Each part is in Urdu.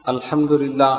الحمدللہ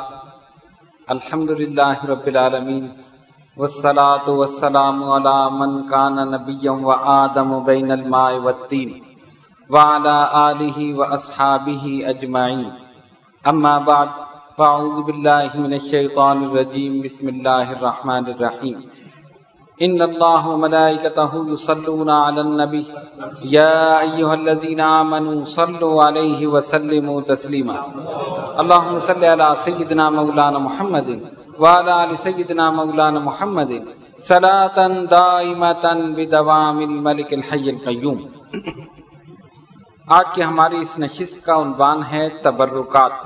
رب العالمین والصلاة والسلام علی من کان نبیا وآدم بین الماء والطین وعلی آلہ واصحابہ اجمعین اما بعد فاعوذ باللہ من الشیطان الرجیم بسم اللہ الرحمن الرحیم ان اللہ وملائکتہ یصلون علی النبی یا ایہا الذین آمنوا صلوا علیہ وسلموا تسلیما اللہم صل علی سیدنا مولانا محمد وعلی آل سیدنا مولانا محمد صلاۃ دائمۃ بدوام الملک الحی القیوم۔ آج کی ہماری اس نشست کا عنوان ہے تبرکات۔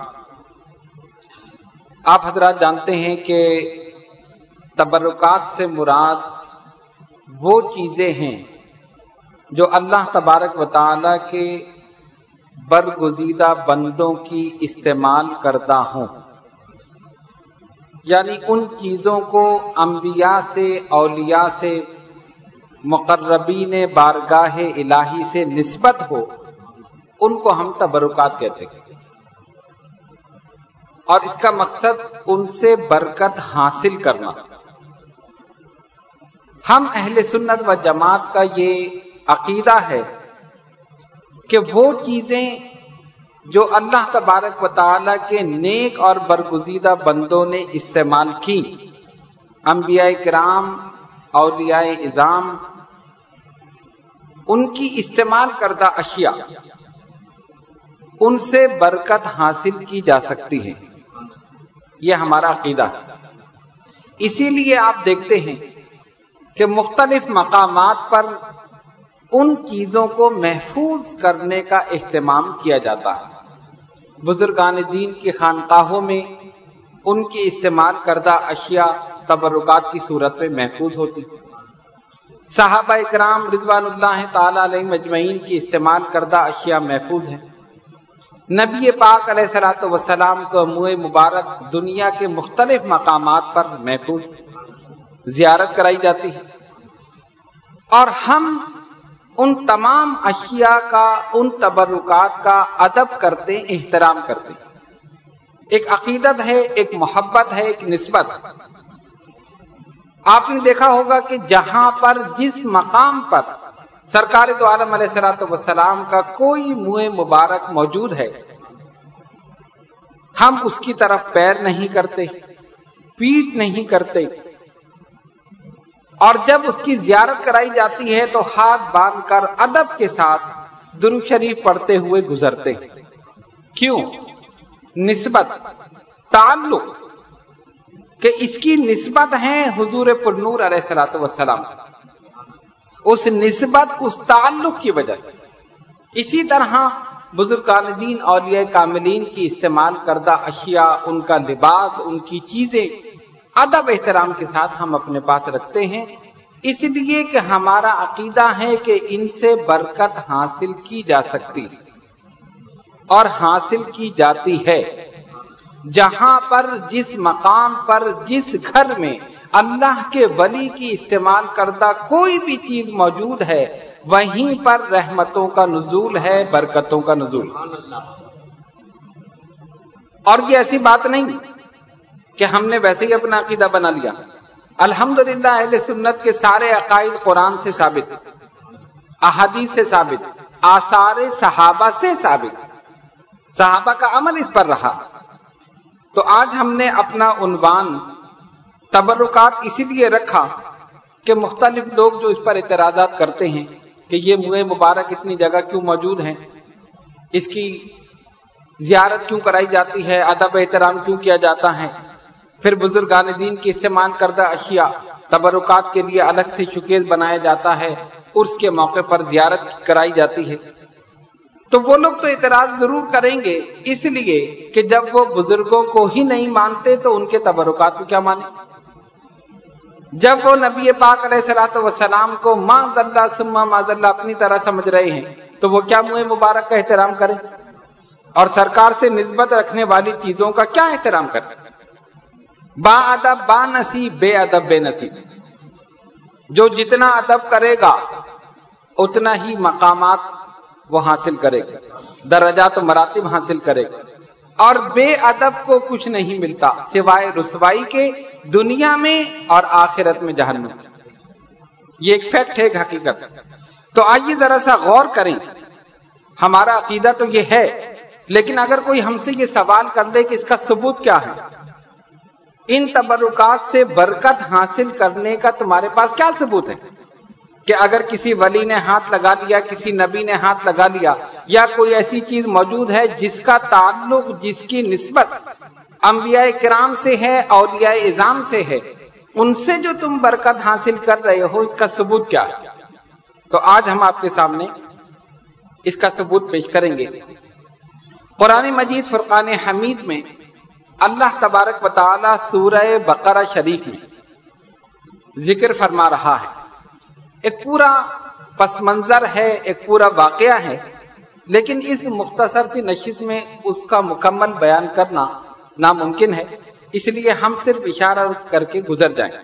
آپ حضرات جانتے ہیں کہ تبرکات سے مراد وہ چیزیں ہیں جو اللہ تبارک و تعالیٰ کے برگزیدہ بندوں کی استعمال کرتا ہوں، یعنی ان چیزوں کو انبیاء سے، اولیاء سے، مقربین بارگاہ الہی سے نسبت ہو، ان کو ہم تبرکات کہتے ہیں، اور اس کا مقصد ان سے برکت حاصل کرنا۔ ہم اہل سنت و جماعت کا یہ عقیدہ ہے کہ وہ چیزیں جو اللہ تبارک و تعالیٰ کے نیک اور برگزیدہ بندوں نے استعمال کی، انبیاء کرام، اولیاء اعظام، ان کی استعمال کردہ اشیاء، ان سے برکت حاصل کی جا سکتی ہے، یہ ہمارا عقیدہ ہے۔ اسی لیے آپ دیکھتے ہیں کہ مختلف مقامات پر ان چیزوں کو محفوظ کرنے کا اہتمام کیا جاتا ہے۔ بزرگان دین کی خانقاہوں میں ان کی استعمال کردہ اشیاء تبرکات کی صورت میں محفوظ ہوتی، صحابہ کرام رضوان اللہ تعالی علیہم اجمعین کی استعمال کردہ اشیاء محفوظ ہیں۔ نبی پاک علیہ الصلوۃ والسلام کا منہ مبارک دنیا کے مختلف مقامات پر محفوظ، زیارت کرائی جاتی ہے، اور ہم ان تمام اشیاء کا، ان تبرکات کا ادب کرتے، احترام کرتے۔ ایک عقیدت ہے، ایک محبت ہے، ایک نسبت۔ آپ نے دیکھا ہوگا کہ جہاں پر، جس مقام پر سرکار دو عالم علیہ الصلوۃ والسلام کا کوئی منہ مبارک موجود ہے، ہم اس کی طرف پیر نہیں کرتے، پیٹ نہیں کرتے، اور جب اس کی زیارت کرائی جاتی ہے تو ہاتھ باندھ کر ادب کے ساتھ درود شریف پڑھتے ہوئے گزرتے۔ کیوں؟ نسبت، تعلق، کہ اس کی نسبت ہے حضور پرنور علیہ الصلوۃ والسلام سے، اس نسبت، اس تعلق کی وجہ سے۔ اسی طرح بزرگان دین، اولیاء کاملین کی استعمال کردہ اشیاء، ان کا لباس، ان کی چیزیں ادب احترام کے ساتھ ہم اپنے پاس رکھتے ہیں، اس لیے کہ ہمارا عقیدہ ہے کہ ان سے برکت حاصل کی جا سکتی اور حاصل کی جاتی ہے۔ جہاں پر، جس مقام پر، جس گھر میں اللہ کے ولی کی استعمال کردہ کوئی بھی چیز موجود ہے، وہیں پر رحمتوں کا نزول ہے، برکتوں کا نزول۔ اور یہ ایسی بات نہیں کہ ہم نے ویسے ہی اپنا عقیدہ بنا لیا۔ الحمدللہ اہل سنت کے سارے عقائد قرآن سے ثابت، احادیث سے ثابت، آثار صحابہ سے ثابت، صحابہ کا عمل اس پر رہا۔ تو آج ہم نے اپنا عنوان تبرکات اسی لیے رکھا کہ مختلف لوگ جو اس پر اعتراضات کرتے ہیں کہ یہ منہ مبارک اتنی جگہ کیوں موجود ہیں، اس کی زیارت کیوں کرائی جاتی ہے، ادب احترام کیوں کیا جاتا ہے، پھر بزرگان دین کی استعمال کردہ اشیاء تبرکات کے لیے الگ سے شوکیس بنایا جاتا ہے، عرس کے موقع پر زیارت کرائی جاتی ہے، تو وہ لوگ تو اعتراض ضرور کریں گے، اس لیے کہ جب وہ بزرگوں کو ہی نہیں مانتے تو ان کے تبرکات کو کیا مانیں۔ جب وہ نبی پاک علیہ الصلوۃ والسلام کو معاذ اللہ ثم معاذ اللہ اپنی طرح سمجھ رہے ہیں تو وہ کیا منہ مبارک کا احترام کریں، اور سرکار سے نسبت رکھنے والی چیزوں کا کیا احترام کریں۔ با ادب با نصیب، بے ادب بے نصیب۔ جو جتنا ادب کرے گا اتنا ہی مقامات وہ حاصل کرے گا، درجات و مراتب حاصل کرے گا۔ اور بے ادب کو کچھ نہیں ملتا سوائے رسوائی کے دنیا میں اور آخرت میں جہنم۔ یہ ایک فیکٹ ہے، ایک حقیقت۔ تو آئیے ذرا سا غور کریں، ہمارا عقیدہ تو یہ ہے، لیکن اگر کوئی ہم سے یہ سوال کر لے کہ اس کا ثبوت کیا ہے، ان تبرکات سے برکت حاصل کرنے کا تمہارے پاس کیا ثبوت ہے کہ اگر کسی ولی نے ہاتھ لگا لیا، کسی نبی نے ہاتھ لگا لیا، یا کوئی ایسی چیز موجود ہے جس کا تعلق، جس کی نسبت انبیاء کرام سے ہے، اولیاء اعظام سے ہے، ان سے جو تم برکت حاصل کر رہے ہو، اس کا ثبوت کیا ہے؟ تو آج ہم آپ کے سامنے اس کا ثبوت پیش کریں گے۔ قرآن مجید فرقان حمید میں اللہ تبارک و تعالی سورہ بقرہ شریف میں ذکر فرما رہا ہے۔ ایک پورا پس منظر ہے، ایک پورا واقعہ ہے، لیکن اس مختصر سی نشست میں اس کا مکمل بیان کرنا ناممکن ہے، اس لیے ہم صرف اشارہ کر کے گزر جائیں۔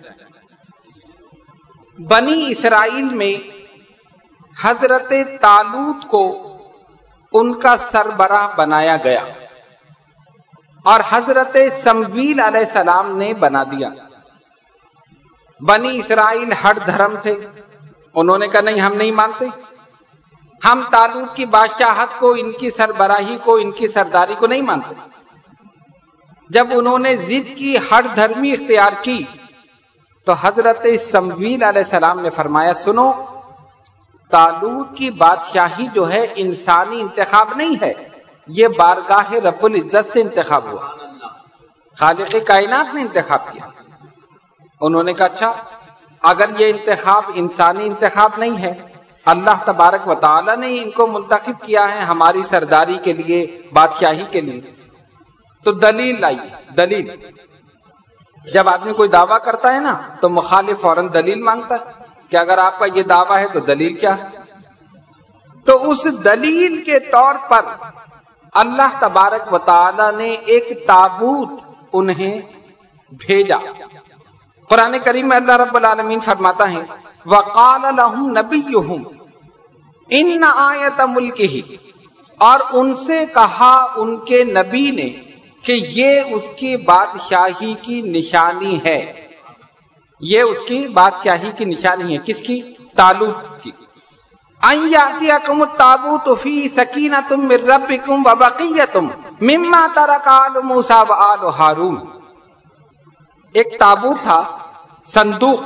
بنی اسرائیل میں حضرت طالوت کو ان کا سربراہ بنایا گیا اور حضرت سمویل علیہ السلام نے بنا دیا۔ بنی اسرائیل ہر دھرم تھے، انہوں نے کہا نہیں، ہم نہیں مانتے، ہم طالوت کی بادشاہت کو، ان کی سربراہی کو، ان کی سرداری کو نہیں مانتے۔ جب انہوں نے ضد کی، ہر دھرمی اختیار کی، تو حضرت سمویل علیہ السلام نے فرمایا سنو، طالوت کی بادشاہی جو ہے انسانی انتخاب نہیں ہے، یہ بارگاہ رب العزت سے انتخاب ہوا، خالق کائنات نے انتخاب کیا۔ انہوں نے کہا اچھا، اگر یہ انتخاب انسانی انتخاب نہیں ہے، اللہ تبارک و تعالی نے ان کو منتخب کیا ہے ہماری سرداری کے لیے، بادشاہی کے لیے، تو دلیل لائی۔ دلیل، جب آدمی کوئی دعویٰ کرتا ہے نا تو مخالف فوراً دلیل مانگتا ہے کہ اگر آپ کا یہ دعویٰ ہے تو دلیل کیا ہے؟ تو اس دلیل کے طور پر اللہ تبارک و تعالی نے ایک تابوت انہیں بھیجا۔ قرآن کریم میں اللہ رب العالمین فرماتا ہے وَقَالَ لَهُمْ نَبِيُّهُمْ إِنَّ آیَةَ مُلْكِهِ، اور ان سے کہا ان کے نبی نے کہ یہ اس کی بادشاہی کی نشانی ہے، یہ اس کی بادشاہی کی نشانی ہے۔ کس کی؟ طالوت کی۔ أَن يَأْتِيَكُمُ التَّابُوتُ فِيهِ سَكِينَةٌ مِّن رَّبِّكُمْ وَبَقِيَّةٌ مِّمَّا تَرَكَ آلُ مُوسَىٰ وَآلُ ہارون۔ ایک تابوت تھا، صندوق،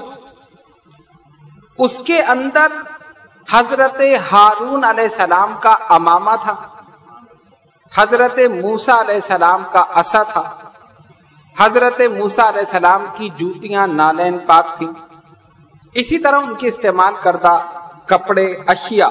اس کے اندر حضرت ہارون علیہ السلام کا امامہ تھا، حضرت موسیٰ علیہ السلام کا عصا تھا، حضرت موسیٰ علیہ السلام کی جوتیاں نالین پاک تھیں، اسی طرح ان کے استعمال کردہ کپڑے، اشیاء،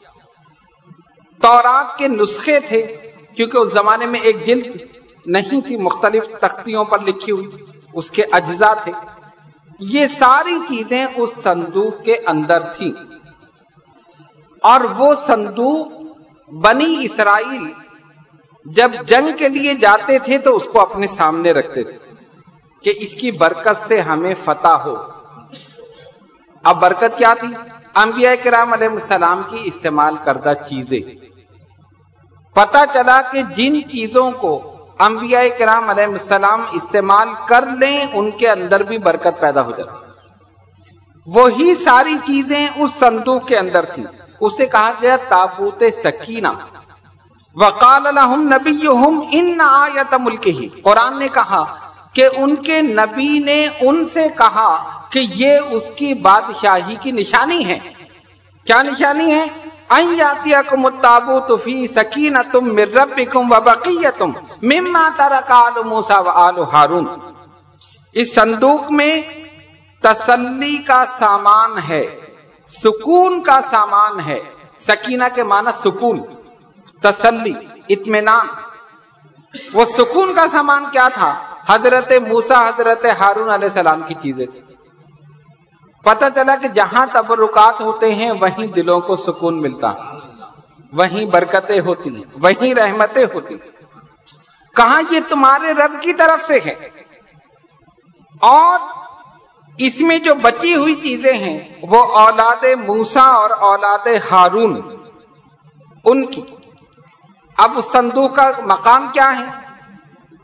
تورات کے نسخے تھے، کیونکہ اس زمانے میں ایک جلد نہیں تھی، مختلف تختیوں پر لکھی ہوئی، اس کے اجزاء تھے، یہ ساری چیزیں اس صندوق کے اندر تھیں۔ اور وہ صندوق بنی اسرائیل جب جنگ کے لیے جاتے تھے تو اس کو اپنے سامنے رکھتے تھے کہ اس کی برکت سے ہمیں فتح ہو۔ اب برکت کیا تھی؟ انبیاء کرام علیہ السلام کی استعمال کردہ چیزیں۔ پتہ چلا کہ جن چیزوں کو انبیاء کرام علیہ السلام استعمال کر لیں ان کے اندر بھی برکت پیدا ہو جاتی۔ وہی ساری چیزیں اس صندوق کے اندر تھیں، اسے کہا گیا تابوت سکینہ۔ وَقَالَ لَهُمْ نَبِيُّهُمْ إِنَّ آیَةَ مُلْكِهِ، قرآن نے کہا کہ ان کے نبی نے ان سے کہا کہ یہ اس کی بادشاہی کی نشانی ہے۔ کیا نشانی ہے؟ أَن يَأْتِيَكُمُ التَّابُوتُ فِيهِ سَكِينَةٌ مِّن رَّبِّكُمْ وَبَقِيَّةٌ مِّمَّا تَرَكَ آلُ مُوسَىٰ وَآلُ ہارون۔ اس صندوق میں تسلی کا سامان ہے، سکون کا سامان ہے۔ سکینہ کے معنی سکون، تسلی، اطمینان۔ وہ سکون کا سامان کیا تھا؟ حضرت موسیٰ، حضرت ہارون علیہ السلام کی چیزیں تھیں۔ پتہ چلا کہ جہاں تبرکات ہوتے ہیں وہیں دلوں کو سکون ملتا ہے، وہیں برکتیں ہوتی ہیں، وہیں رحمتیں ہوتی ہیں۔ کہاں یہ تمہارے رب کی طرف سے ہے، اور اس میں جو بچی ہوئی چیزیں ہیں وہ اولاد موسیٰ اور اولاد ہارون ان کی۔ اب اس صندوق کا مقام کیا ہے؟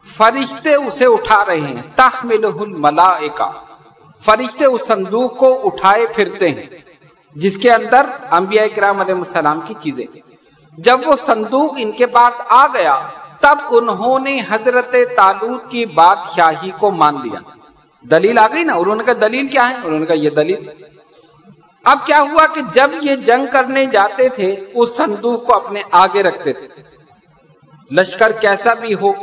فرشتے اسے اٹھا رہے ہیں، تحملہ الملائکہ، فرشتے اس صندوق کو اٹھائے پھرتے ہیں جس کے اندر انبیاء کرام علیہ السلام کی چیزیں۔ جب وہ صندوق ان کے پاس آ گیا تب انہوں نے حضرت طالوت کی بادشاہی کو مان لیا۔ دلیل آ گئی نا، انہوں نے کہا دلیل کیا ہے؟ انہوں نے کہا یہ دلیل۔ اب کیا ہوا کہ جب یہ جنگ کرنے جاتے تھے اس صندوق کو اپنے آگے رکھتے تھے، لشکر کیسا بھی ہو،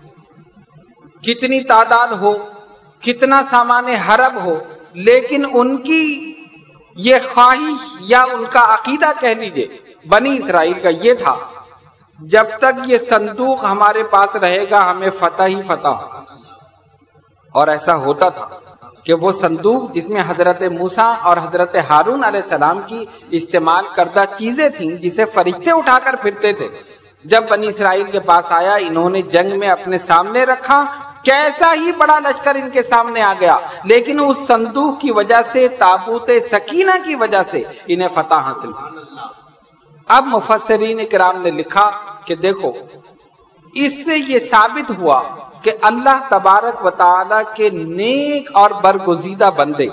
کتنی تعداد ہو، کتنا سامان حرب ہو، لیکن ان کی یہ خواہش یا ان کا عقیدہ کہہ لیجئے بنی اسرائیل کا یہ تھا، جب تک یہ صندوق ہمارے پاس رہے گا ہمیں فتح ہی فتح ہوگا۔ اور ایسا ہوتا تھا کہ وہ صندوق جس میں حضرت موسیٰ اور حضرت ہارون علیہ السلام کی استعمال کردہ چیزیں تھیں جسے فرشتے اٹھا کر پھرتے تھے، جب بنی اسرائیل کے پاس آیا انہوں نے جنگ میں اپنے سامنے رکھا، کیسا ہی بڑا لشکر ان کے سامنے آ گیا، لیکن اس صندوق کی وجہ سے، تابوت سکینہ کی وجہ سے انہیں فتح حاصل ہوئی۔ اب مفسرین کرام نے لکھا کہ دیکھو اس سے یہ ثابت ہوا کہ اللہ تبارک و تعالی کے نیک اور برگزیدہ بندے،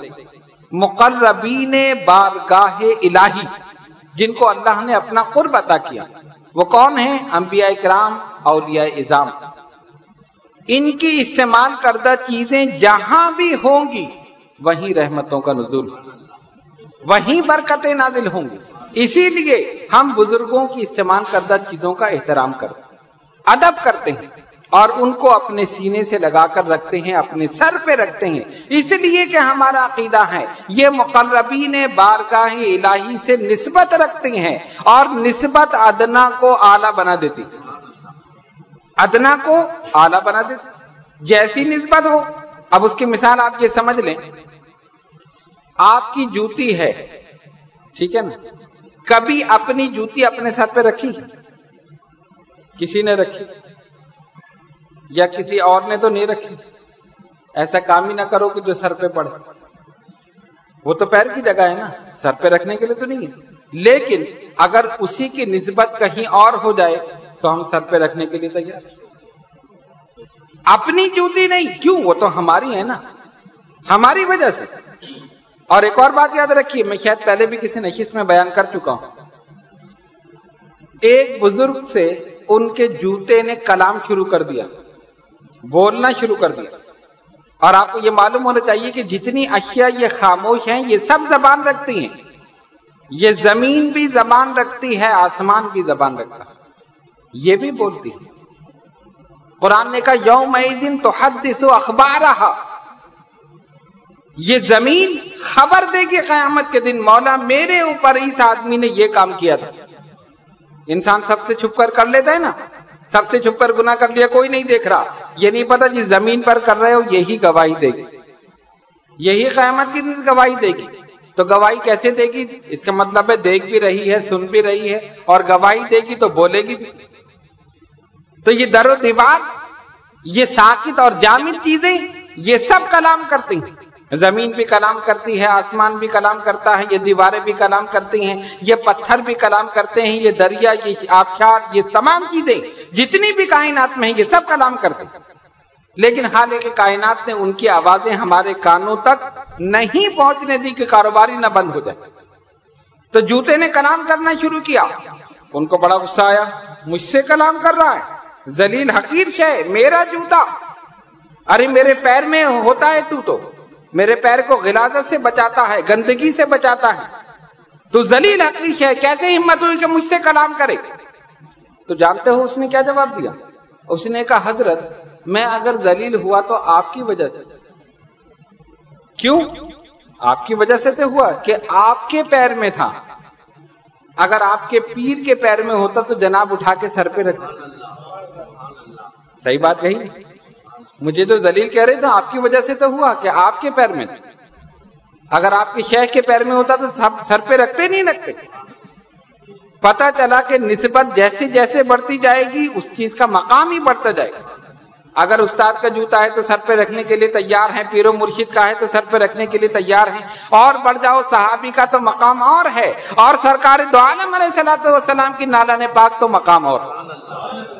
مقربین بارگاہ الہی، جن کو اللہ نے اپنا قرب عطا کیا، وہ کون ہیں؟ انبیاء کرام، اولیاء اعظام۔ ان کی استعمال کردہ چیزیں جہاں بھی ہوں گی وہیں رحمتوں کا نزول، وہیں برکتیں نازل ہوں گی۔ اسی لیے ہم بزرگوں کی استعمال کردہ چیزوں کا احترام کرتے ہیں، ادب کرتے ہیں، اور ان کو اپنے سینے سے لگا کر رکھتے ہیں، اپنے سر پہ رکھتے ہیں، اس لیے کہ ہمارا عقیدہ ہے یہ مقربین بارگاہ الہی سے نسبت رکھتے ہیں، اور نسبت ادنا کو اعلیٰ بنا دیتی، ادنا کو اعلیٰ بنا دیتی، جیسی نسبت ہو۔ اب اس کی مثال آپ یہ سمجھ لیں، آپ کی جوتی ہے، ٹھیک ہے نا، کبھی اپنی جوتی اپنے سر پہ رکھی؟ کسی نے رکھی؟ یا کسی اور نے تو نہیں رکھی؟ ایسا کام ہی نہ کرو کہ جو سر پہ پڑے، وہ تو پیر کی جگہ ہے نا، سر پہ رکھنے کے لیے تو نہیں ہے۔ لیکن اگر اسی کی نسبت کہیں اور ہو جائے تو ہم سر پہ رکھنے کے لیے تیار۔ اپنی جوتی نہیں، کیوں؟ وہ تو ہماری ہے نا، ہماری وجہ سے۔ اور ایک اور بات یاد رکھیے، میں شاید پہلے بھی کسی نشست میں بیان کر چکا ہوں، ایک بزرگ سے ان کے جوتے نے کلام شروع کر دیا، بولنا شروع کر دیا، اور آپ کو یہ معلوم ہونا چاہیے کہ جتنی اشیاء یہ خاموش ہیں یہ سب زبان رکھتی ہیں، یہ زمین بھی زبان رکھتی ہے، آسمان بھی زبان رکھتا ہے، یہ بھی بولتی ہے۔ قرآن نے کہا یومئذ تحدث اخبارہا، یہ زمین خبر دے گی قیامت کے دن، مولا میرے اوپر اس آدمی نے یہ کام کیا تھا۔ انسان سب سے چھپ کر لیتا ہے نا، سب سے چھپ کر گناہ کر لیا، کوئی نہیں دیکھ رہا، یہ نہیں پتا جس زمین پر کر رہے ہو یہی گواہی دے گی، یہی قیامت کی دن گواہی دے گی۔ تو گواہی کیسے دے گی؟ اس کا مطلب ہے دیکھ بھی رہی ہے، سن بھی رہی ہے، اور گواہی دے گی تو بولے گی بھی۔ تو یہ در و دیوار، یہ ساکت اور جامد چیزیں، یہ سب کلام کرتی ہیں، زمین بھی کلام کرتی ہے، آسمان بھی کلام کرتا ہے، یہ دیواریں بھی کلام کرتی ہیں، یہ پتھر بھی کلام کرتے ہیں، یہ دریا، یہ آبشار، یہ تمام چیزیں جتنی بھی کائنات میں ہیں یہ سب کلام کرتے ہیں۔ لیکن حالانکہ کائنات نے ان کی آوازیں ہمارے کانوں تک نہیں پہنچنے دی کہ کاروباری نہ بند ہو جائے۔ تو جوتے نے کلام کرنا شروع کیا، ان کو بڑا غصہ آیا، مجھ سے کلام کر رہا ہے، ذلیل حقیر شے، میرا جوتا، ارے میرے پیر میں ہوتا ہے تو میرے پیر کو غلاظت سے بچاتا ہے، گندگی سے بچاتا ہے، تو ذلیل حقیر شے، کیسے ہمت ہوئی کہ مجھ سے کلام کرے؟ تو جانتے ہو اس نے کیا جواب دیا؟ اس نے کہا حضرت میں اگر ذلیل ہوا تو آپ کی وجہ سے۔ کیوں؟ آپ کی وجہ سے ہوا کہ آپ کے پیر میں تھا، اگر آپ کے پیر کے پیر میں ہوتا تو جناب اٹھا کے سر پہ رکھ۔ صحیح بات کہی، مجھے تو ذلیل کہہ رہے تھے، آپ کی وجہ سے تو ہوا کہ آپ کے پیر میں تھا، اگر آپ کے شیخ کے پیر میں ہوتا تو سر پہ رکھتے نہیں رکھتے۔ پتہ چلا کہ نسبت جیسے جیسے بڑھتی جائے گی اس چیز کا مقام ہی بڑھتا جائے گا۔ اگر استاد کا جوتا ہے تو سر پہ رکھنے کے لیے تیار ہیں، پیر و مرشد کا ہے تو سر پہ رکھنے کے لیے تیار ہیں، اور بڑھ جاؤ صحابی کا تو مقام اور ہے، اور سرکار دو عالم علیہ الصلوۃ والسلام کی نالان پاک تو مقام اور۔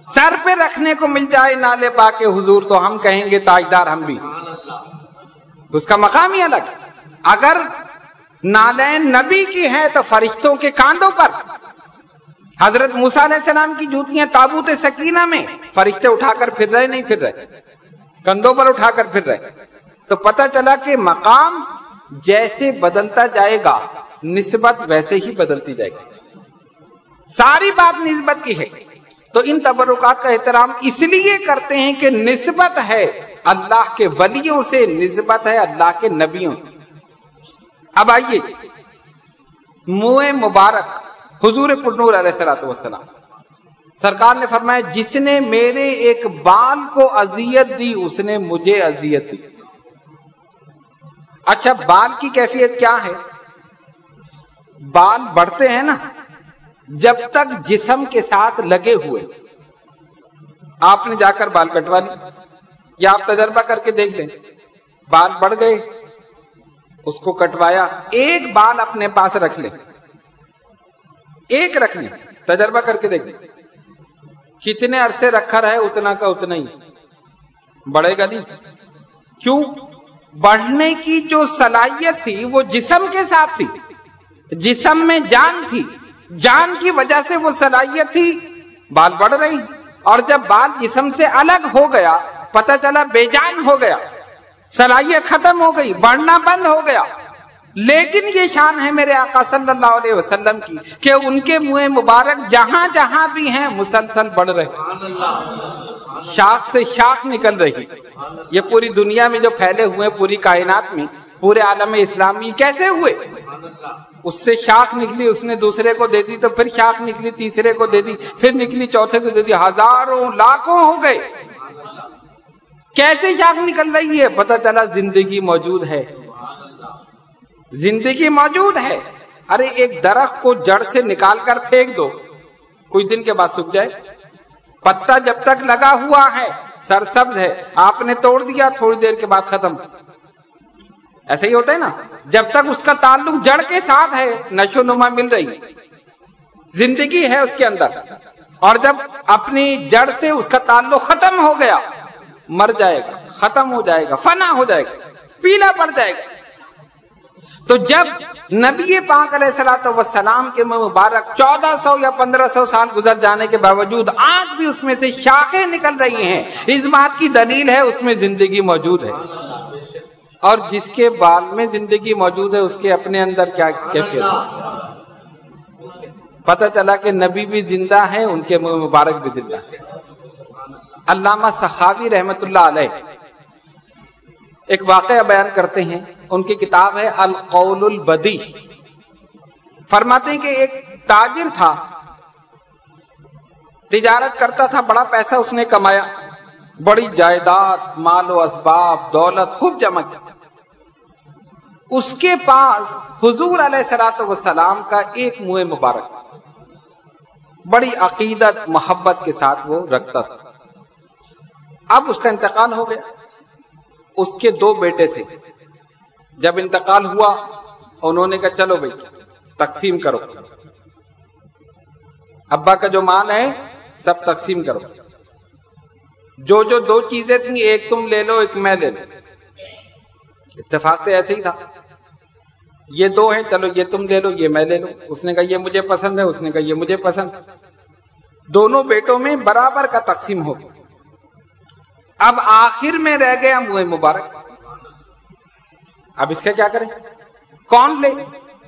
سر پہ رکھنے کو مل جائے نالے پاک حضور تو ہم کہیں گے تاجدار ہم بھی، اس کا مقام ہی الگ۔ اگر نالین نبی کی ہیں تو فرشتوں کے کاندھوں پر، حضرت موسیٰ علیہ السلام کی جوتیاں تابوت سکینہ میں فرشتے اٹھا کر پھر رہے، نہیں پھر رہے، کندھوں پر اٹھا کر پھر رہے۔ تو پتہ چلا کہ مقام جیسے بدلتا جائے گا نسبت ویسے ہی بدلتی جائے گی، ساری بات نسبت کی ہے۔ تو ان تبرکات کا احترام اس لیے کرتے ہیں کہ نسبت ہے اللہ کے ولیوں سے، نسبت ہے اللہ کے نبیوں سے۔ اب آئیے منہ مبارک حضور پرنور علیہ السلام سرکار نے فرمایا جس نے میرے ایک بال کو اذیت دی اس نے مجھے اذیت دی۔ اچھا بال کی کیفیت کیا ہے؟ بال بڑھتے ہیں نا جب تک جسم کے ساتھ لگے ہوئے۔ آپ نے جا کر بال کٹوا لی یا آپ تجربہ کر کے دیکھ لیں، بال بڑھ گئے، اس کو کٹوایا، ایک بال اپنے پاس رکھ لیں، ایک رکھ لیں، تجربہ کر کے دیکھ لیں، کتنے عرصے رکھا رہے اتنا کا اتنا ہی بڑھے گا نہیں۔ کیوں؟ بڑھنے کی جو صلاحیت تھی وہ جسم کے ساتھ تھی، جسم میں جان تھی، جان کی وجہ سے وہ صلاحیت تھی، بال بڑھ رہی۔ اور جب بال جسم سے الگ ہو گیا پتہ چلا بے جان ہو گیا، صلاحیت ختم ہو گئی، بڑھنا بند ہو گیا۔ لیکن یہ شان ہے میرے آقا صلی اللہ علیہ وسلم کی کہ ان کے منہ مبارک جہاں جہاں بھی ہیں مسلسل بڑھ رہے، شاخ سے شاخ نکل رہی۔ یہ پوری دنیا میں جو پھیلے ہوئے، پوری کائنات میں، پورے عالم اسلامی کیسے ہوئے؟ اس سے شاخ نکلی، اس نے دوسرے کو دے دی، تو پھر شاخ نکلی، تیسرے کو دے دی، پھر نکلی چوتھے کو دے دی، ہزاروں لاکھوں ہو گئے۔ کیسے شاخ نکل رہی ہے؟ پتہ چلا زندگی موجود ہے، زندگی موجود ہے۔ ارے ایک درخت کو جڑ سے نکال کر پھینک دو، کچھ دن کے بعد سوکھ جائے۔ پتا جب تک لگا ہوا ہے سرسبز ہے، آپ نے توڑ دیا تھوڑی دیر کے بعد ختم۔ ایسا ہی ہوتا ہے نا، جب تک اس کا تعلق جڑ کے ساتھ ہے نشو نما مل رہی، زندگی ہے اس کے اندر، اور جب اپنی جڑ سے اس کا تعلق ختم ہو گیا مر جائے گا، ختم ہو جائے گا، فنا ہو جائے گا، پیلا پڑ جائے گا۔ تو جب نبی پاک علیہ الصلوۃ والسلام کے مبارک 1400 یا 1500 سال گزر جانے کے باوجود آج بھی اس میں سے شاخیں نکل رہی ہیں، اس بات کی دلیل ہے اس میں زندگی موجود ہے۔ اور جس کے بال میں زندگی موجود ہے اس کے اپنے اندر کیا کیفیت ہے؟ پتہ چلا کہ نبی بھی زندہ ہیں، ان کے مبارک بھی زندہ ہیں۔ علامہ سخاوی رحمت اللہ علیہ ایک واقعہ بیان کرتے ہیں، ان کی کتاب ہے القول البدیع۔ فرماتے ہیں کہ ایک تاجر تھا، تجارت کرتا تھا، بڑا پیسہ اس نے کمایا، بڑی جائیداد، مال و اسباب، دولت خوب جمع کیا۔ اس کے پاس حضور علیہ الصلوۃ والسلام کا ایک منہ مبارک بڑی عقیدت محبت کے ساتھ وہ رکھتا تھا۔ اب اس کا انتقال ہو گیا، اس کے 2 بیٹے تھے۔ جب انتقال ہوا انہوں نے کہا چلو بھائی تقسیم کرو، ابا کا جو مال ہے سب تقسیم کرو، جو 2 چیزیں تھیں ایک تم لے لو ایک میں لے لو۔ اتفاق سے ایسے ہی تھا، یہ 2 ہیں، چلو یہ تم لے لو یہ میں لے لو۔ اس نے کہا یہ مجھے پسند ہے، اس نے کہا یہ مجھے پسند ہے۔ دونوں بیٹوں میں برابر کا تقسیم ہو گیا۔ اب آخر میں رہ گیا منہ مبارک، اب اس کا کیا کریں؟ کون لے؟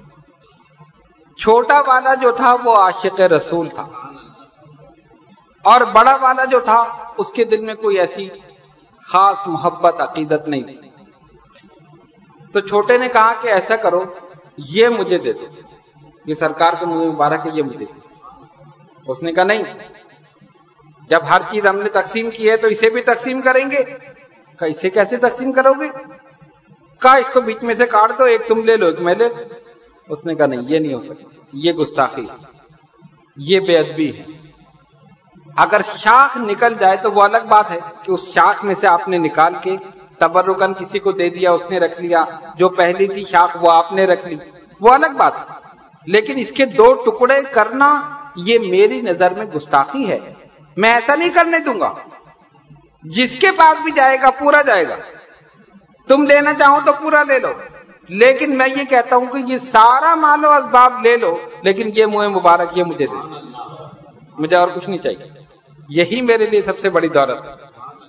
چھوٹا والا جو تھا وہ عاشق رسول تھا، اور بڑا والا جو تھا اس کے دل میں کوئی ایسی خاص محبت عقیدت نہیں تھی۔ تو چھوٹے نے کہا کہ ایسا کرو یہ مجھے دے دو، یہ سرکار کے منہ مبارک ہے، یہ مجھے دے دو۔ اس نے کہا نہیں، جب ہر چیز ہم نے تقسیم کی ہے تو اسے بھی تقسیم کریں گے۔ کہا اسے کیسے تقسیم کرو گے؟ کہا اس کو بیچ میں سے کاٹ دو، ایک تم لے لو ایک میں لے لو۔ اس نے کہا نہیں یہ نہیں ہو سکتا، یہ گستاخی ہے، یہ بے ادبی ہے۔ اگر شاخ نکل جائے تو وہ الگ بات ہے کہ اس شاخ میں سے آپ نے نکال کے تبرکن کسی کو دے دیا، اس نے رکھ لیا، جو پہلی تھی شاخ وہ آپ نے رکھ لی، وہ الگ بات ہے۔ لیکن اس کے 2 ٹکڑے کرنا یہ میری نظر میں گستاخی ہے، میں ایسا نہیں کرنے دوں گا. جس کے پاس بھی جائے گا پورا جائے گا. تم لینا چاہو تو پورا لے لو, لیکن میں یہ کہتا ہوں کہ یہ سارا مال و اسباب لے لو, لیکن یہ منہ مبارک یہ مجھے دے, مجھے اور کچھ نہیں چاہیے. یہی میرے لیے سب سے بڑی دولت ہے.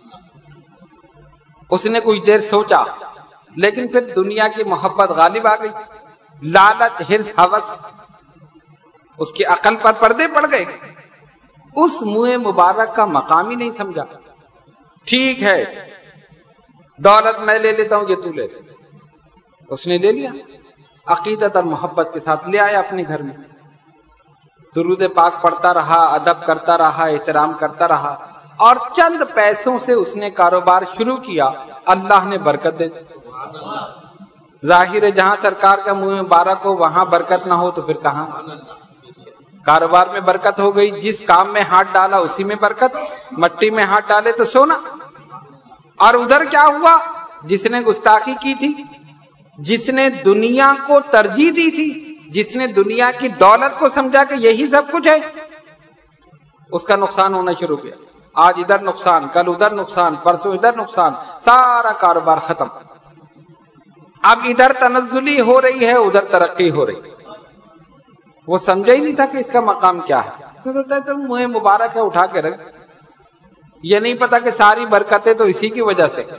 اس نے کچھ دیر سوچا, لیکن پھر دنیا کی محبت غالب آ گئی, لالچ, حرص, ہوس اس کی عقل پر پردے پڑ گئے. اس منہ مبارک کا مقام ہی نہیں سمجھا. ٹھیک ہے دولت میں لے لیتا ہوں, یہ تو لے لے. اس نے لے لیا, عقیدت اور محبت کے ساتھ لے آیا اپنے گھر میں. درود پاک پڑھتا رہا, ادب کرتا رہا, احترام کرتا رہا, اور چند پیسوں سے اس نے کاروبار شروع کیا. اللہ نے برکت دے دی. ظاہر ہے جہاں سرکار کا منہ مبارک ہو وہاں برکت نہ ہو تو پھر کہاں. کاروبار میں برکت ہو گئی, جس کام میں ہاتھ ڈالا اسی میں برکت. مٹی میں ہاتھ ڈالے تو سونا. اور ادھر کیا ہوا, جس نے گستاخی کی تھی, جس نے دنیا کو ترجیح دی تھی, جس نے دنیا کی دولت کو سمجھا کہ یہی سب کچھ ہے, اس کا نقصان ہونا شروع کیا. آج ادھر نقصان, کل ادھر نقصان, پرسوں ادھر نقصان, سارا کاروبار ختم. اب ادھر تنزلی ہو رہی ہے, ادھر ترقی ہو رہی. وہ سمجھا ہی نہیں تھا کہ اس کا مقام کیا ہے. تو منہ مبارک ہے اٹھا کے رکھ. یہ نہیں پتا کہ ساری برکتیں تو اسی کی وجہ سے.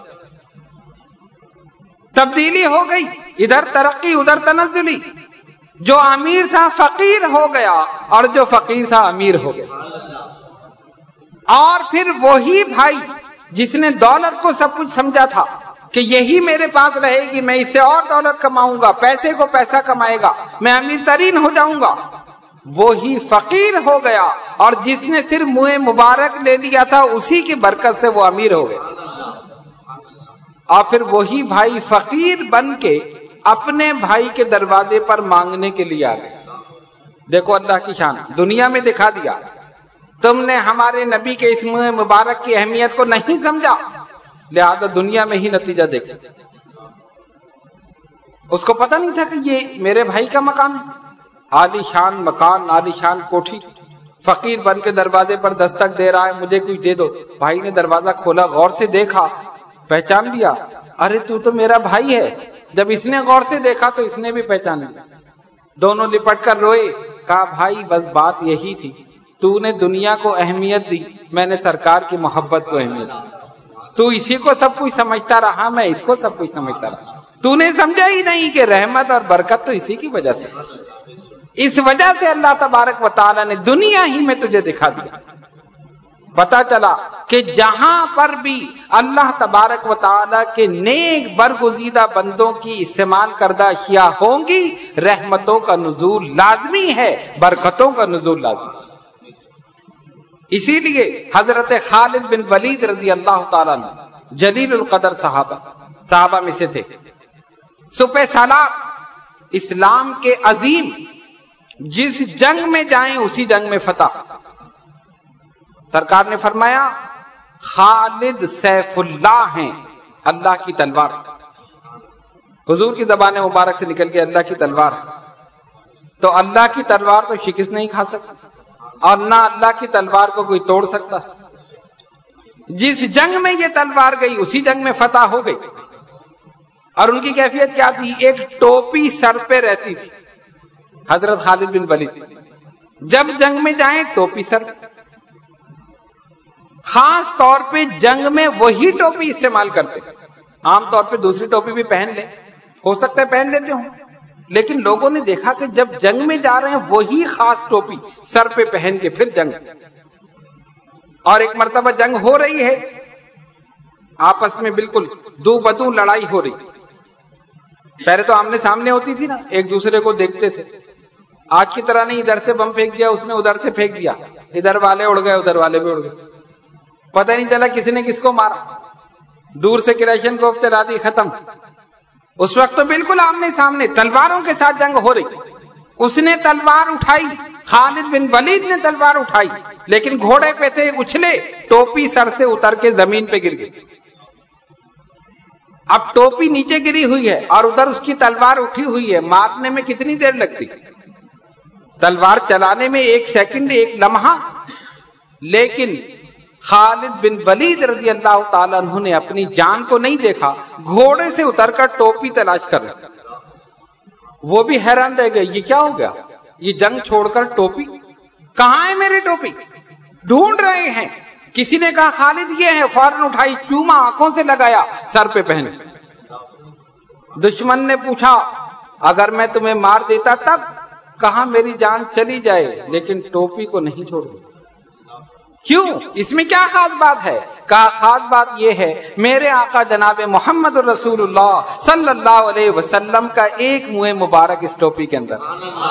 تبدیلی ہو گئی, ادھر ترقی ادھر تنزلی. جو امیر تھا فقیر ہو گیا, اور جو فقیر تھا امیر ہو گیا. اور پھر وہی بھائی جس نے دولت کو سب کچھ سمجھا تھا کہ یہی میرے پاس رہے گی, میں اس سے اور دولت کماؤں گا, پیسے کو پیسہ کمائے گا, میں امیر ترین ہو جاؤں گا, وہی فقیر ہو گیا. اور جس نے صرف منہ مبارک لے لیا تھا اسی کی برکت سے وہ امیر ہو گیا. اور پھر وہی بھائی فقیر بن کے اپنے بھائی کے دروازے پر مانگنے کے لیے آ گئے. دیکھو اللہ کی شان, دنیا میں دکھا دیا. تم نے ہمارے نبی کے اس منہ مبارک کی اہمیت کو نہیں سمجھا, لہذا دنیا میں ہی نتیجہ دیکھو. اس کو پتہ نہیں تھا کہ یہ میرے بھائی کا مکان, عالی شان مکان, عالی شان کوٹھی. فقیر بن کے دروازے پر دستک دے رہا ہے, مجھے کچھ دے دو. بھائی نے دروازہ کھولا, غور سے دیکھا, پہچان لیا, ارے تو میرا بھائی ہے. جب اس نے غور سے دیکھا تو اس نے بھی پہچان لیا. دونوں لپٹ کر روئے. کہا بھائی بس بات یہی تھی, تو نے دنیا کو اہمیت دی, میں نے سرکار کی محبت کو اہمیت دی. تو اسی کو سب کچھ سمجھتا رہا, میں اس کو سب کچھ سمجھتا رہا. تو نے سمجھا ہی نہیں کہ رحمت اور برکت تو اسی کی وجہ سے. اس وجہ سے اللہ تبارک و تعالی نے دنیا ہی میں تجھے دکھا دیا. پتا چلا کہ جہاں پر بھی اللہ تبارک و تعالی کے نیک برگزیدہ بندوں کی استعمال کردہ اشیاء ہوں گی, رحمتوں کا نزول لازمی ہے, برکتوں کا نزول لازمی. اسی لیے حضرت خالد بن ولید رضی اللہ تعالیٰ عنہ جلیل القدر صحابہ میں سے تھے. سپہ سالار, اسلام کے عظیم, جس جنگ میں جائیں اسی جنگ میں فتح. سرکار نے فرمایا خالد سیف اللہ ہیں, اللہ کی تلوار. حضور کی زبان مبارک سے نکل کے اللہ کی تلوار. تو اللہ کی تلوار تو شکست نہیں کھا سکتا, اور نہ اللہ کی تلوار کو کوئی توڑ سکتا. جس جنگ میں یہ تلوار گئی اسی جنگ میں فتح ہو گئی. اور ان کی کیفیت کیا تھی, ایک ٹوپی سر پہ رہتی تھی. حضرت خالد بن ولید جب جنگ میں جائیں ٹوپی سر, خاص طور پہ جنگ میں وہی ٹوپی استعمال کرتے. عام طور پہ دوسری ٹوپی بھی پہن لیں, ہو سکتا ہے پہن لیتے ہوں, لیکن لوگوں نے دیکھا کہ جب جنگ میں جا رہے ہیں وہی خاص ٹوپی سر پہ پہن کے پھر جنگ. اور ایک مرتبہ جنگ ہو رہی ہے, آپس میں بالکل دو بدو لڑائی ہو رہی. پہلے تو آمنے سامنے ہوتی تھی نا, ایک دوسرے کو دیکھتے تھے. آج کی طرح نہیں ادھر سے بم پھینک دیا, اس نے ادھر سے پھینک دیا, ادھر والے اڑ گئے ادھر والے بھی اڑ گئے, پتہ نہیں چلا کسی نے کس کو مارا. دور سے کریشن کو چلا دی, ختم. اس وقت تو بالکل آمنے سامنے تلواروں کے ساتھ جنگ ہو رہی. اس نے تلوار اٹھائی, خالد بن ولید نے تلوار اٹھائی, لیکن گھوڑے پہ تھے, اچھلے, ٹوپی سر سے اتر کے زمین پہ گر گئی. اب ٹوپی نیچے گری ہوئی ہے اور ادھر اس کی تلوار اٹھی ہوئی ہے, مارنے میں کتنی دیر لگتی؟ تلوار چلانے میں 1 سیکنڈ, 1 لمحہ. لیکن خالد بن ولید رضی اللہ تعالیٰ عنہ نے اپنی جان کو نہیں دیکھا، گھوڑے سے اتر کر ٹوپی تلاش کر رہے، وہ بھی حیران رہ گئے، یہ کیا ہو گیا، یہ جنگ چھوڑ کر ٹوپی، کہاں ہے میری ٹوپی، ڈھونڈ رہے ہیں۔ کسی نے کہا خالد یہ ہے، فوراً اٹھائی، چوما، آنکھوں سے لگایا، سر پہ پہنے۔ دشمن نے پوچھا اگر میں تمہیں مار دیتا تب؟ کہا میری جان چلی جائے لیکن ٹوپی کو نہیں چھوڑ دوں۔ کیوں؟ اس میں کیا خاص بات ہے؟ کہا خاص بات یہ ہے میرے آقا جناب محمد رسول اللہ صلی اللہ علیہ وسلم کا ایک منہ مبارک اس ٹوپی کے اندر،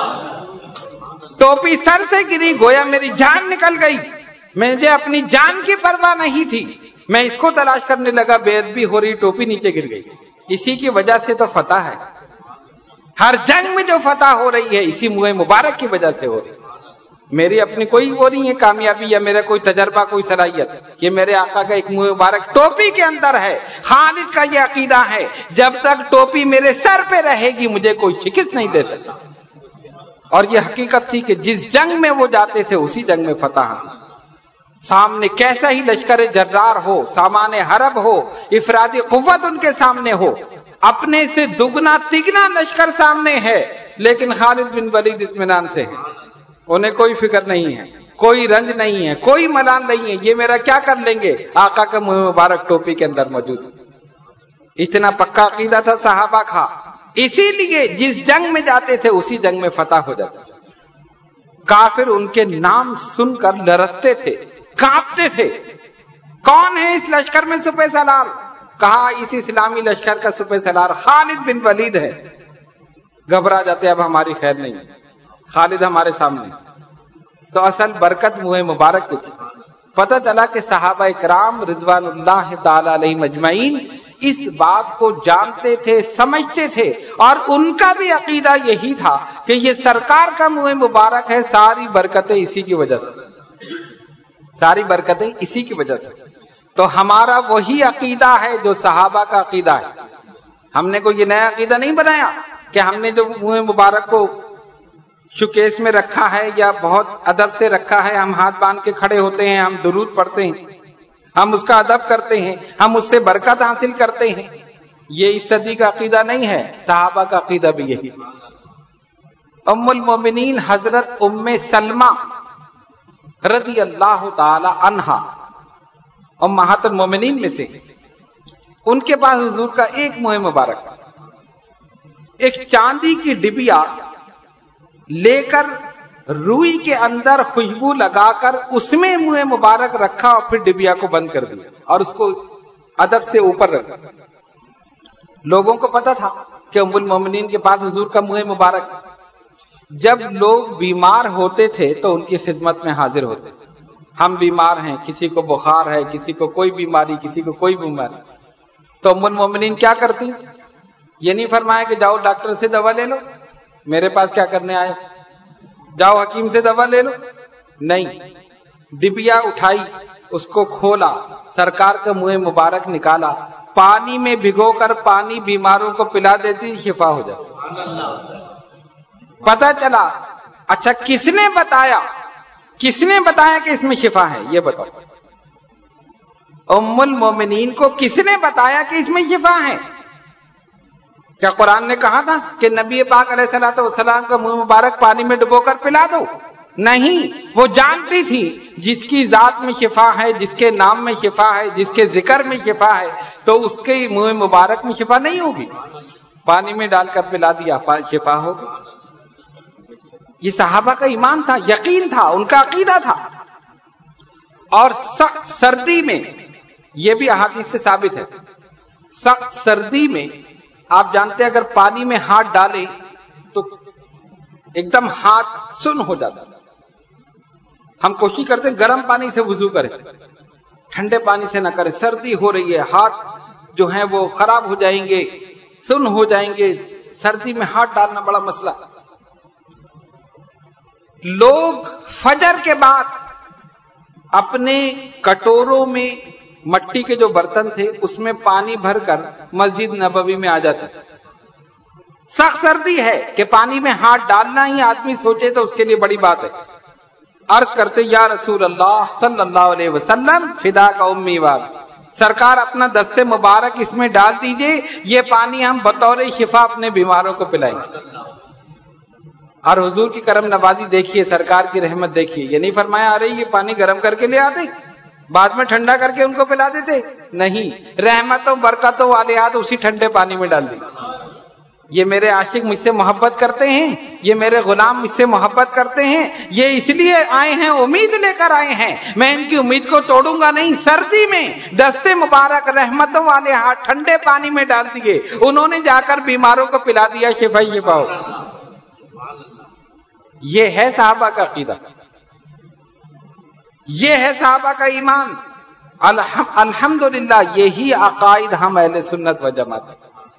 ٹوپی سر سے گری، گویا میری جان نکل گئی، مجھے اپنی جان کی پرواہ نہیں تھی، میں اس کو تلاش کرنے لگا، بے ادبی ہو رہی، ٹوپی نیچے گر گئی۔ اسی کی وجہ سے تو فتح ہے، ہر جنگ میں جو فتح ہو رہی ہے اسی منہ مبارک کی وجہ سے ہو رہی ہے۔ میری اپنی کوئی وہ نہیں ہے کامیابی یا میرا کوئی تجربہ، کوئی صلاحیت، یہ میرے آقا کا ایک منہ مبارک ٹوپی کے اندر ہے۔ خالد کا یہ عقیدہ ہے جب تک ٹوپی میرے سر پہ رہے گی مجھے کوئی شکست نہیں دے سکتا، اور یہ حقیقت تھی کہ جس جنگ میں وہ جاتے تھے اسی جنگ میں فتح حاصل۔ سامنے کیسا ہی لشکر جرار ہو، سامان حرب ہو، افرادی قوت ان کے سامنے ہو، اپنے سے دگنا تگنا لشکر سامنے ہے، لیکن خالد بن ولید اطمینان سے ہے، انہیں کوئی فکر نہیں ہے، کوئی رنج نہیں ہے، کوئی ملال نہیں ہے، یہ میرا کیا کر لیں گے، آقا کا منہ مبارک ٹوپی کے اندر موجود۔ اتنا پکا عقیدہ تھا صحابہ کا، اسی لیے جس جنگ میں جاتے تھے اسی جنگ میں فتح ہو جاتا۔ کافر ان کے نام سن کر لرزتے تھے، کانپتے تھے، کون ہے اس لشکر میں سپہ سالار؟ کہا اس اسلامی لشکر کا سپہ سالار خالد بن ولید ہے۔ گھبرا جاتے، اب ہماری خیر نہیں، خالد ہمارے سامنے۔ تو اصل برکت منہ مبارک کی تھی۔ پتہ چلا کہ صحابہ اکرام رضوان اللہ تعالی علیہم اجمعین اس بات کو جانتے تھے، سمجھتے تھے، اور ان کا بھی عقیدہ یہی تھا کہ یہ سرکار کا منہ مبارک ہے، ساری برکتیں اسی کی وجہ سے، ساری برکتیں اسی کی وجہ سے۔ تو ہمارا وہی عقیدہ ہے جو صحابہ کا عقیدہ ہے، ہم نے کوئی یہ نیا عقیدہ نہیں بنایا کہ ہم نے جو منہ مبارک کو شوکیس میں رکھا ہے یا بہت ادب سے رکھا ہے، ہم ہاتھ باندھ کے کھڑے ہوتے ہیں، ہم درود پڑھتے ہیں، ہم اس کا ادب کرتے ہیں، ہم اس سے برکت حاصل کرتے ہیں، یہ اس صدی کا عقیدہ نہیں ہے، صحابہ کا عقیدہ بھی یہی۔ ام المومنین حضرت ام سلمہ رضی اللہ تعالی عنہا امہات المومنین میں سے، ان کے پاس حضور کا ایک منہ مبارک، ایک چاندی کی ڈبیا لے کر روئی کے اندر خوشبو لگا کر اس میں منہ مبارک رکھا اور پھر ڈبیا کو بند کر دیا اور اس کو ادب سے اوپر رکھا۔ لوگوں کو پتا تھا کہ ام المومنین کے پاس حضور کا منہ مبارک، جب لوگ بیمار ہوتے تھے تو ان کی خدمت میں حاضر ہوتے تھے۔ ہم بیمار ہیں، کسی کو بخار ہے، کسی کو کوئی بیماری، کسی کو کوئی بیماری، تو ام المومنین کیا کرتی؟ یہ نہیں فرمایا کہ جاؤ ڈاکٹر سے دوا لے لو، میرے پاس کیا کرنے آئے، جاؤ حکیم سے دوا لے لو، نہیں، ڈبیا اٹھائی، اس کو کھولا، سرکار کا منہ مبارک نکالا، پانی میں بھگو کر پانی بیماروں کو پلا دیتی، شفا ہو جاتی۔ پتا چلا، اچھا کس نے بتایا کہ اس میں شفا ہے، یہ بتاؤ، ام المومنین کو کس نے بتایا کہ اس میں شفا ہے؟ کیا قرآن نے کہا تھا کہ نبی پاک علیہ الصلوۃ والسلام کا منہ مبارک پانی میں ڈبو کر پلا دو؟ نہیں، وہ جانتی تھی جس کی ذات میں شفا ہے، جس کے نام میں شفا ہے، جس کے ذکر میں شفا ہے، تو اس کے منہ مبارک میں شفا نہیں ہوگی، پانی میں ڈال کر پلا دیا، شفا ہوگی۔ یہ صحابہ کا ایمان تھا، یقین تھا، ان کا عقیدہ تھا۔ اور سخت سردی میں، یہ بھی احادیث سے ثابت ہے، سخت سردی میں آپ جانتے ہیں اگر پانی میں ہاتھ ڈالیں تو ایک دم ہاتھ سن ہو جاتا، ہم کوشش کرتے ہیں گرم پانی سے وضو کریں، ٹھنڈے پانی سے نہ کریں، سردی ہو رہی ہے، ہاتھ جو ہیں وہ خراب ہو جائیں گے، سن ہو جائیں گے، سردی میں ہاتھ ڈالنا بڑا مسئلہ۔ لوگ فجر کے بعد اپنے کٹوروں میں مٹی کے جو برتن تھے اس میں پانی بھر کر مسجد نبوی میں آ جاتے، سخت سردی ہے کہ پانی میں ہاتھ ڈالنا ہی آدمی سوچے تو اس کے لیے بڑی بات ہے۔ عرض کرتے یا رسول اللہ صلی اللہ علیہ وسلم فدا کا امی واب، سرکار اپنا دست مبارک اس میں ڈال دیجئے، یہ پانی ہم بطور شفا اپنے بیماروں کو پلائیں۔ اور حضور کی کرم نوازی دیکھیے، سرکار کی رحمت دیکھیے، یہ نہیں فرمایا ارے یہ پانی گرم کر کے لے آتے بعد میں ٹھنڈا کر کے ان کو پلا دیتے، نہیں، رحمتوں برکتوں والے ہاتھ اسی ٹھنڈے پانی میں ڈال دی۔ یہ میرے عاشق مجھ سے محبت کرتے ہیں، یہ میرے غلام مجھ سے محبت کرتے ہیں، یہ اس لیے آئے ہیں، امید لے کر آئے ہیں، میں ان کی امید کو توڑوں گا نہیں۔ سردی میں دستے مبارک رحمتوں والے ہاتھ ٹھنڈے پانی میں ڈال دیے، انہوں نے جا کر بیماروں کو پلا دیا، شفا ہی شفا ہو۔ یہ ہے صحابہ کا عقیدہ، یہ ہے صحابہ کا ایمان۔ الحمدللہ یہی عقائد ہم اہل سنت و جماعت،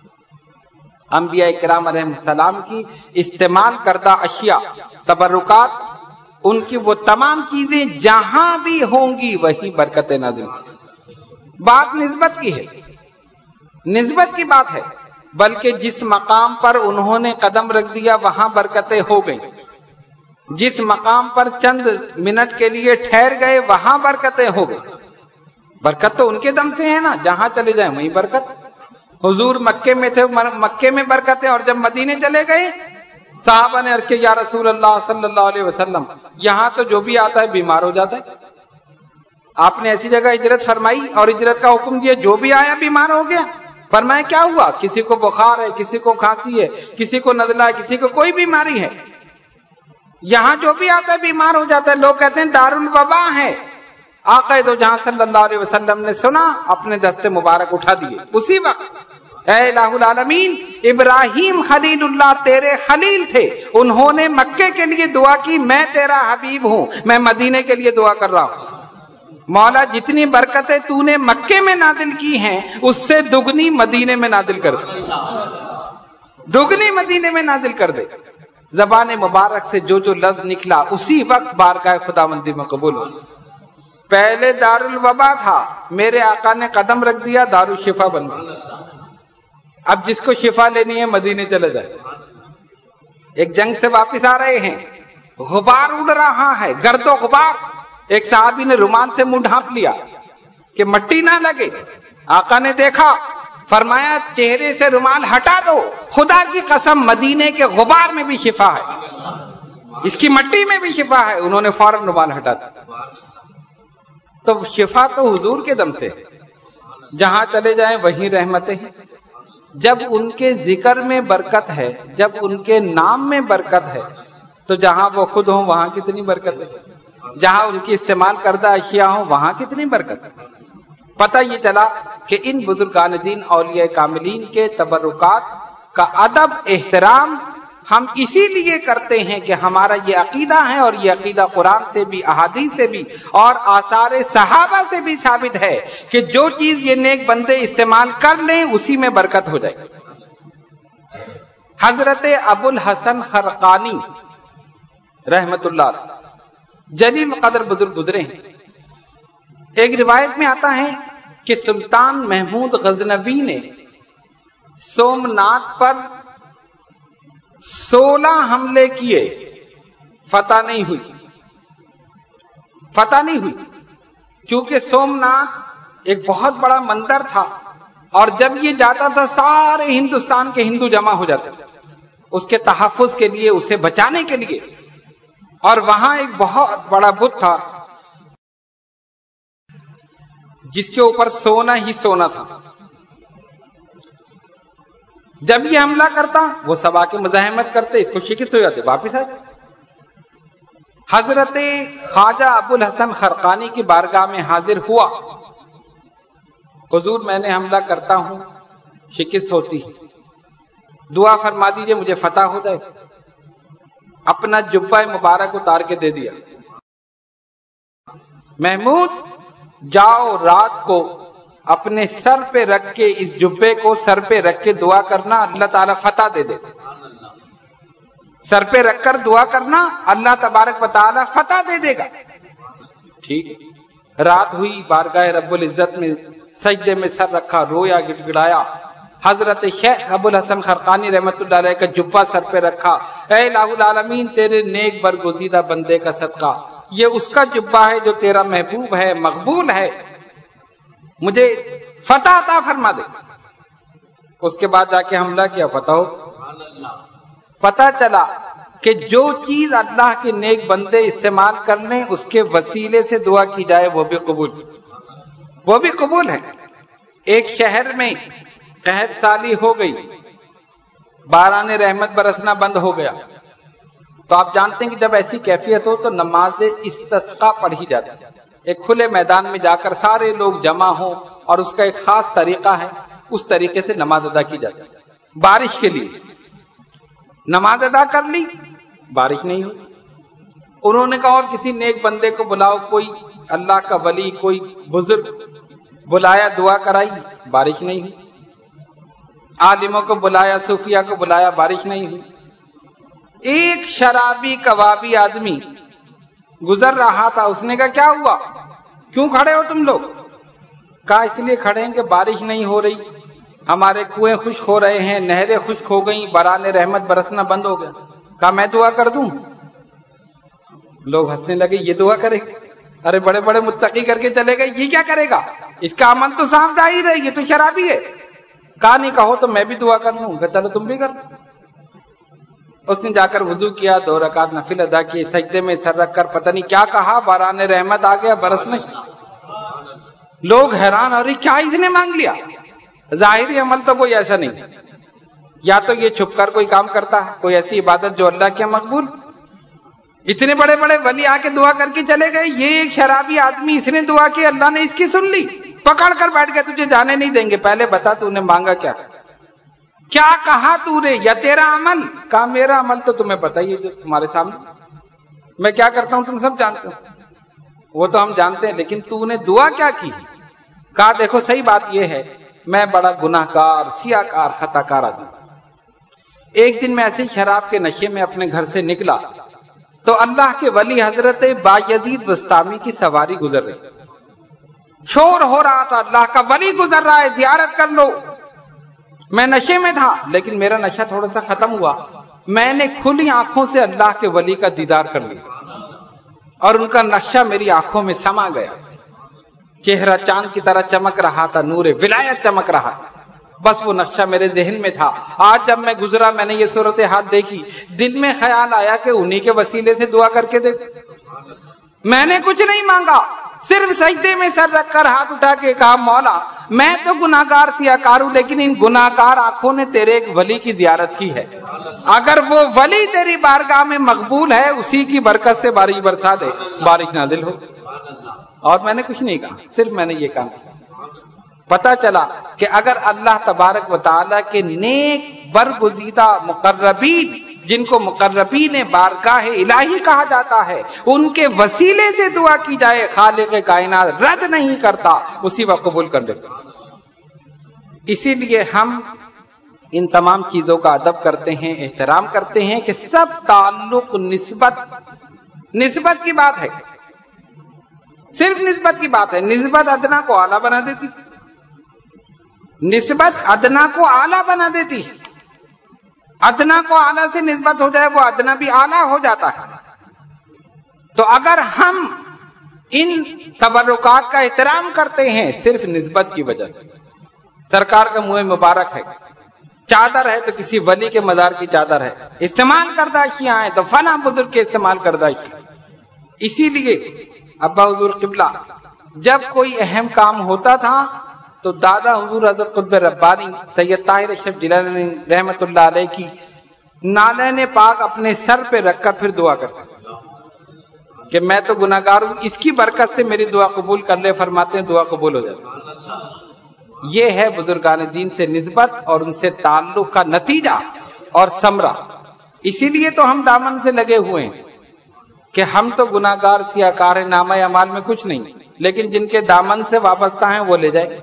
انبیاء کرام علیہ السلام کی استعمال کردہ اشیاء، تبرکات، ان کی وہ تمام چیزیں جہاں بھی ہوں گی وہی برکتیں نازل۔ بات نسبت کی ہے، نسبت کی بات ہے، بلکہ جس مقام پر انہوں نے قدم رکھ دیا وہاں برکتیں ہو گئیں، جس مقام پر چند منٹ کے لیے ٹھہر گئے وہاں برکتیں ہو گئیں۔ برکت تو ان کے دم سے ہے نا، جہاں چلے جائیں وہیں برکت۔ حضور مکے میں تھے، مکے میں برکتیں، اور جب مدینے چلے گئے صحابہ نے عرض کیا یا رسول اللہ صلی اللہ علیہ وسلم یہاں تو جو بھی آتا ہے بیمار ہو جاتا ہے، آپ نے ایسی جگہ ہجرت فرمائی اور ہجرت کا حکم دیا، جو بھی آیا بیمار ہو گیا۔ فرمایا کیا ہوا؟ کسی کو بخار ہے، کسی کو کھانسی ہے، کسی کو نزلہ ہے، کسی کو کوئی بیماری ہے، یہاں جو بھی آتا ہے بیمار ہو جاتا ہے۔ لوگ کہتے ہیں دارالوبا ہے، آقا دو جہاں صلی اللہ علیہ وسلم نے سنا، اپنے دستے مبارک اٹھا دیے اسی وقت۔ اے الہ العالمین، ابراہیم خلیل اللہ تیرے خلیل تھے، انہوں نے مکے کے لیے دعا کی، میں تیرا حبیب ہوں، میں مدینے کے لیے دعا کر رہا ہوں۔ مولا جتنی برکتیں تو نے مکے میں نازل کی ہیں اس سے دگنی مدینے میں نازل کر دے، دگنی مدینے میں نازل کر دے۔ زبان مبارک سے جو جو لفظ نکلا اسی وقت بارگاہ خداوندی میں قبول ہو۔ پہلے دارالوبا تھا، میرے آقا نے قدم رکھ دیا، دارالشفا بن گیا۔ اب جس کو شفا لینی ہے مدینے چلے جائے۔ ایک جنگ سے واپس آ رہے ہیں، غبار اڑ رہا ہے، گرد و غبار، ایک صحابی نے رومال سے منہ ڈھانپ لیا کہ مٹی نہ لگے۔ آقا نے دیکھا، فرمایا چہرے سے رومال ہٹا دو، خدا کی قسم مدینے کے غبار میں بھی شفا ہے، اس کی مٹی میں بھی شفا ہے۔ انہوں نے فوراً رومال ہٹا دیا۔ تو شفا تو حضور کے دم سے، جہاں چلے جائیں وہیں رحمتیں ہیں۔ جب ان کے ذکر میں برکت ہے، جب ان کے نام میں برکت ہے، تو جہاں وہ خود ہوں وہاں کتنی برکت ہے، جہاں ان کی استعمال کردہ اشیاء ہوں وہاں کتنی برکت ہے۔ پتہ یہ چلا کہ ان بزرگان دین اولیاء کاملین کے تبرکات کا ادب احترام ہم اسی لیے کرتے ہیں کہ ہمارا یہ عقیدہ ہے، اور یہ عقیدہ قرآن سے بھی، احادیث سے بھی اور آثار صحابہ سے بھی ثابت ہے کہ جو چیز یہ نیک بندے استعمال کر لیں اسی میں برکت ہو جائے۔ حضرت ابو الحسن خرقانی رحمت اللہ علیہ جلیل قدر بزرگ گزرے ہیں۔ ایک روایت میں آتا ہے کہ سلطان محمود غزنوی نے سومناتھ پر 16 حملے کیے، فتح نہیں ہوئی، فتح نہیں ہوئی، کیونکہ سومناتھ ایک بہت بڑا مندر تھا، اور جب یہ جاتا تھا سارے ہندوستان کے ہندو جمع ہو جاتے اس کے تحفظ کے لیے، اسے بچانے کے لیے۔ اور وہاں ایک بہت بڑا بت تھا جس کے اوپر سونا ہی سونا تھا۔ جب یہ حملہ کرتا وہ سب آ کے مزاحمت کرتے، اس کو شکست ہو جاتے، واپس آتے۔ حضرت خواجہ ابو الحسن خرقانی کی بارگاہ میں حاضر ہوا، حضور میں نے حملہ کرتا ہوں، شکست ہوتی ہے، دعا فرما دیجئے مجھے فتح ہو جائے۔ اپنا جبہ مبارک اتار کے دے دیا، محمود جاؤ رات کو اپنے سر پہ رکھ کے، اس جبے کو سر پہ رکھ کے دعا کرنا، اللہ تعالیٰ فتح دے دے۔ سر پہ رکھ کر دعا کرنا، اللہ تبارک و تعالیٰ فتح دے دے گا۔ ٹھیک، رات ہوئی، بارگاہ رب العزت میں سجدے میں سر رکھا، رویا، گڑ گڑایا۔ حضرت شیخ ابو الحسن خرقانی رحمت اللہ علیہ کا جبہ سر پہ رکھا، اے الہ العالمین تیرے نیک برگزیدہ بندے کا صدقہ یہ اس کا جبہ ہے جو تیرا محبوب ہے، مقبول ہے، مجھے فتح عطا فرما دے۔ اس کے بعد جا کے حملہ کیا، فتح ہو۔ پتہ چلا کہ جو چیز اللہ کے نیک بندے استعمال کر لیں اس کے وسیلے سے دعا کی جائے وہ بھی قبول ہے۔ ایک شہر میں قحط سالی ہو گئی، باران رحمت برسنا بند ہو گیا، تو آپ جانتے ہیں کہ جب ایسی کیفیت ہو تو نماز استسقاء پڑھی جاتی ہے۔ ایک کھلے میدان میں جا کر سارے لوگ جمع ہوں اور اس کا ایک خاص طریقہ ہے، اس طریقے سے نماز ادا کی جاتی ہے۔ بارش کے لیے نماز ادا کر لی، بارش نہیں ہوئی، انہوں نے کہا اور کسی نیک بندے کو بلاؤ، کوئی اللہ کا ولی، کوئی بزرگ، بلایا، دعا کرائی، بارش نہیں ہوئی، عالموں کو بلایا، صوفیہ کو بلایا، بارش نہیں ہوئی۔ ایک شرابی کبابی آدمی گزر رہا تھا، اس نے کہا کیا ہوا، کیوں کھڑے ہو تم لوگ؟ کہا اس لیے کھڑے ہیں کہ بارش نہیں ہو رہی، ہمارے کنویں خشک ہو رہے ہیں، نہریں خشک ہو گئیں، باران رحمت برسنا بند ہو گیا۔ کہا میں دعا کر دوں؟ لوگ ہنسنے لگے، یہ دعا کرے گا؟ ارے بڑے بڑے متقی کر کے چلے گئے، یہ کیا کرے گا، اس کا عمل تو صاف ظاہر ہے، یہ تو شرابی ہے۔ کہا نہیں، کہو تو میں بھی دعا کر لوں گا، چلو تم بھی کر لو۔ اس نے جا کر وضو کیا، 2 رکعت نفل ادا کیے، سجدے میں سر رکھ کر پتہ نہیں کیا کہا، باران رحمت آ گیا، برس نہیں۔ لوگ حیران، ارے کیا اس نے مانگ لیا؟ ظاہری عمل تو کوئی ایسا نہیں، یا تو یہ چھپ کر کوئی کام کرتا ہے، کوئی ایسی عبادت جو اللہ کے مقبول۔ اتنے بڑے بڑے ولی آ کے دعا کر کے چلے گئے، یہ ایک شرابی آدمی، اس نے دعا کی، اللہ نے اس کی سن لی، پکڑ کر بیٹھ گئے، تجھے جانے نہیں دیں گے، پہلے بتا تو نے مانگا کیا، کیا کہا تو نے، یا تیرا عمل؟ کہا میرا عمل تو تمہیں پتہ ہی ہے، جو تمہارے سامنے میں کیا کرتا ہوں تم سب جانتے ہو، وہ تو ہم جانتے ہیں، لیکن تو نے دعا کیا کی؟ کہا دیکھو صحیح بات یہ ہے، میں بڑا گناہ کار، سیاہ کار، خطا کار آدمی۔ ایک دن میں ایسے شراب کے نشے میں اپنے گھر سے نکلا تو اللہ کے ولی حضرت بایزید بستامی کی سواری گزر رہی، شور ہو رہا تھا، اللہ کا ولی گزر رہا ہے، زیارت کر لو۔ میں نشے میں تھا، لیکن میرا نشہ تھوڑا سا ختم ہوا، میں نے کھلی آنکھوں سے اللہ کے ولی کا دیدار کر لیا اور ان کا نقشہ میری آنکھوں میں سما گیا، چہرہ چاند کی طرح چمک رہا تھا، نور ولایت چمک رہا تھا، بس وہ نقشہ میرے ذہن میں تھا۔ آج جب میں گزرا، میں نے یہ صورتحال دیکھی، دل میں خیال آیا کہ انہی کے وسیلے سے دعا کر کے دیکھ۔ میں نے کچھ نہیں مانگا، صرف سجدے میں سر رکھ کر ہاتھ اٹھا کے کہا مولا میں تو گناہگار سیاکار ہوں، لیکن ان گناہگار آنکھوں نے تیرے ایک ولی کی زیارت کی ہے، اگر وہ ولی تیری بارگاہ میں مقبول ہے اسی کی برکت سے بارش برسا دے، بارش نازل ہو۔ اور میں نے کچھ نہیں کہا، صرف میں نے یہ کہا۔ پتا چلا کہ اگر اللہ تبارک و تعالیٰ کے نیک برگزیدہ مقربین، جن کو مقربین بارگاہ الہی کہا جاتا ہے، ان کے وسیلے سے دعا کی جائے، خالق کائنات رد نہیں کرتا، اسی وقت قبول کر لیتا۔ اسی لیے ہم ان تمام چیزوں کا ادب کرتے ہیں، احترام کرتے ہیں کہ سب تعلق نسبت کی بات ہے، صرف نسبت کی بات ہے۔ نسبت ادنا کو اعلیٰ بنا دیتی، نسبت ادنا کو اعلیٰ بنا دیتی، ادنا کو اعلیٰ سے نسبت ہو جائے وہ ادنا بھی اعلیٰ ہو جاتا ہے۔ تو اگر ہم ان تبرکات کا احترام کرتے ہیں صرف نسبت کی وجہ سے، سرکار کا منہ مبارک ہے، چادر ہے تو کسی ولی کے مزار کی چادر ہے، استعمال کردہ اشیاء ہیں تو فلاں بزرگ کے استعمال کردہ اشیاء۔ اسی لیے ابا حضور قبلہ جب کوئی اہم کام ہوتا تھا تو دادا حضور حضرت قطب ربانی سید طاہر اشرف جیلانی رحمت اللہ علیہ کی نالین پاک اپنے سر پہ رکھ کر پھر دعا کرتے کہ میں تو گناہگار ہوں، اس کی برکت سے میری دعا قبول کر لے، فرماتے ہیں دعا قبول ہو جاتی۔ یہ ہے بزرگان دین سے نسبت اور ان سے تعلق کا نتیجہ اور ثمرہ۔ اسی لیے تو ہم دامن سے لگے ہوئے ہیں کہ ہم تو گناہگار سیاکار ہیں، نامہ اعمال میں کچھ نہیں، لیکن جن کے دامن سے وابستہ ہیں وہ لے جائے۔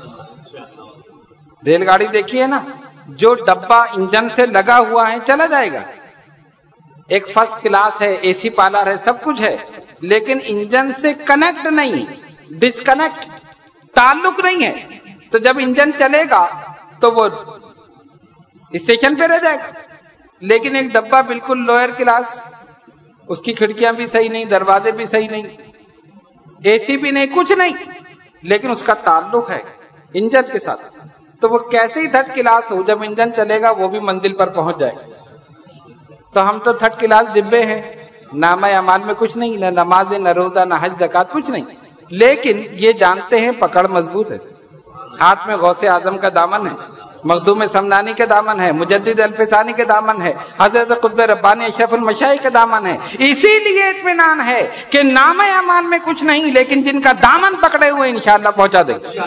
ریل گاڑی دیکھی ہے نا، جو ڈبہ انجن سے لگا ہوا ہے چلا جائے گا، ایک فرسٹ کلاس ہے، اے سی پارلر ہے، سب کچھ ہے، لیکن انجن سے کنیکٹ نہیں، ڈسکنیکٹ، تعلق نہیں ہے، تو جب انجن چلے گا تو وہ اسٹیشن پہ رہ جائے گا۔ لیکن ایک ڈبہ بالکل لوئر کلاس اس کی کھڑکیاں بھی صحیح نہیں، دروازے بھی صحیح نہیں، اے سی بھی نہیں، کچھ نہیں، لیکن اس کا تعلق ہے انجن کے ساتھ، تو وہ کیسے ہی تھرڈ کلاس ہو، جب انجن چلے گا وہ بھی منزل پر پہنچ جائے گا۔ تو ہم تو تھرڈ کلاس ڈبے ہیں، نامہ اعمال میں کچھ نہیں، نہ نماز، نہ روزہ، نہ حج، زکات، کچھ نہیں، لیکن یہ جانتے ہیں پکڑ مضبوط ہے، ہاتھ میں غوث اعظم کا دامن ہے، مخدوم سمنانی کے دامن ہے، مجدد الفسانی کے دامن ہے، حضرت قطب ربانی اشرف المشائخ کے دامن ہے۔ اسی لیے اطمینان ہے کہ نام اعمال میں کچھ نہیں، لیکن جن کا دامن پکڑے ہوئے انشاءاللہ پہنچا دے گا۔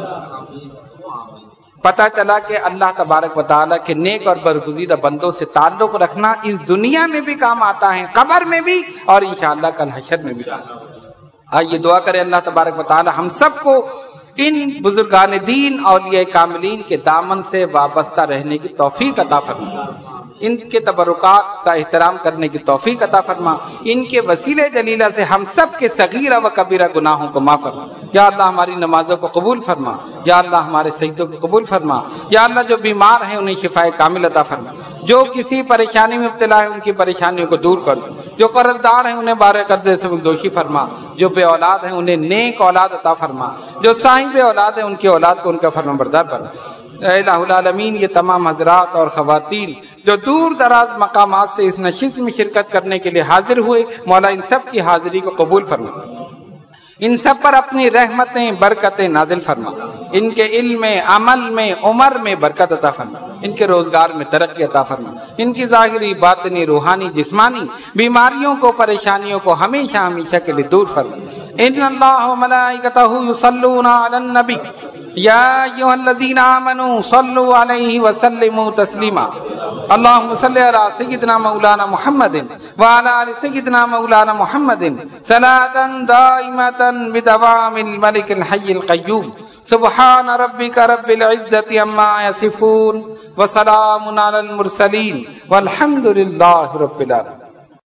پتہ چلا کہ اللہ تبارک و تعالیٰ کے نیک اور برگزیدہ بندوں سے تعلق رکھنا اس دنیا میں بھی کام آتا ہے، قبر میں بھی، اور انشاءاللہ کل حشر میں بھی۔ آئیے دعا کریں اللہ تبارک و تعالیٰ ہم سب کو ان بزرگان دین اولیاء کاملین کے دامن سے وابستہ رہنے کی توفیق عطا فرما، ان کے تبرکات کا احترام کرنے کی توفیق عطا فرما، ان کے وسیلے جلیلہ سے ہم سب کے صغیرہ و کبیرہ گناہوں کو معاف فرما۔ یا اللہ ہماری نمازوں کو قبول فرما، یا اللہ ہمارے سجدوں کو قبول فرما، یا اللہ جو بیمار ہیں انہیں شفائے کامل عطا فرما، جو کسی پریشانی میں مبتلا ہے ان کی پریشانیوں کو دور کر دو، جو قرض دار ہیں انہیں بارے قرضے سے مقدوشی فرما، جو بے اولاد ہیں انہیں نیک اولاد عطا فرما، جو صاحب اولاد ہیں ان کی اولاد کو ان کا فرمانبردار بنا۔ اے الہ العالمین، یہ تمام حضرات اور خواتین جو دور دراز مقامات سے اس نشست میں شرکت کرنے کے لیے حاضر ہوئے، مولا ان سب کی حاضری کو قبول فرما، ان سب پر اپنی رحمتیں برکتیں نازل فرما، ان کے علم میں، عمل میں، عمر میں برکت عطا فرما، ان کے روزگار میں ترقی عطا فرما، ان کی ظاہری، باطنی، روحانی، جسمانی بیماریوں کو، پریشانیوں کو ہمیشہ ہمیشہ کے لیے دور فرما۔ ان اللہ و ملائکتہ یصلون علی النبی یا ایھا الذین آمنوا صلوا علیہ وسلموا تسلیما۔ اللہم صل علی سیدنا مولانا محمد وعلی آل سیدنا مولانا محمد صلاۃ دائمۃ بدوام الملک الحی القیوم۔ سبحان ربک رب العزۃ عما یصفون وسلام علی المرسلین والحمد للہ رب العالمین۔